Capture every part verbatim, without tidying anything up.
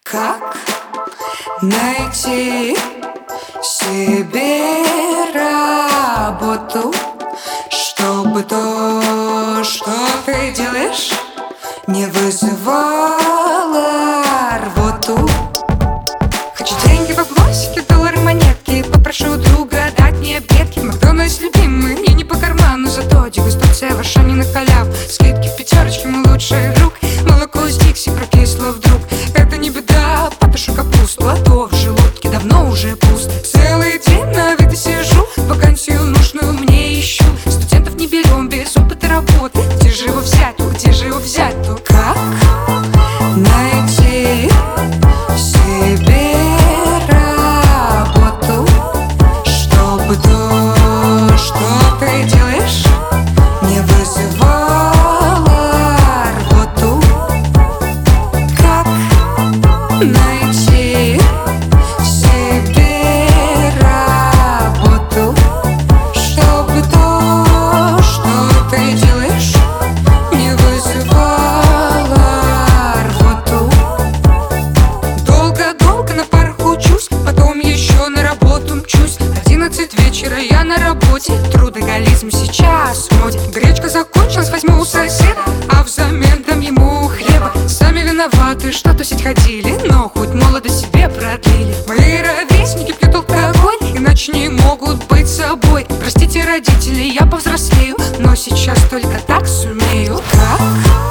Как найти себе работу, чтобы то, что ты делаешь, не вызывало рвоту? Хочу деньги в облосике, доллары, монетки. Попрошу друга дать мне обедки. Макдональдс любимый, мне не по карману, зато дегустация в Ашане на халяву. Скидки в пятерочке, мой лучший друг. Молоко из Дикси прокисло вдруг. Это не беда, потушу капусту, а то в желудке давно уже пусто. Целый день на виду сижу, вакансию нужную мне ищу. Студентов не берем без опыта работы. Где же его взять, где же его взять-то? Как найти себе работу, чтобы то, что ты делаешь, не вызывало рвоту? Как найти себе работу, чтобы то, что ты делаешь, не вызывало рвоту? Долго-долго на парах учусь, потом еще на работу мчусь. Одиннадцать вечера, я на работе, трудоголизм сейчас в моде. Гречка закончилась, возьму у соседа, а взамен дам ему хлеба. Сами виноваты, что тусить ходили, но хоть молодость себе продлили. Мои ровесники пьют алкоголь, иначе не могут быть собой. Простите, родители, я повзрослею, но сейчас только так сумею. Как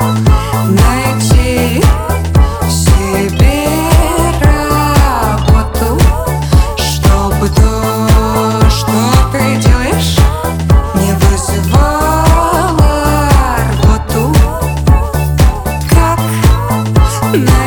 найти себе работу, чтобы то, что ты делаешь, не вызывало рвоту? Как найти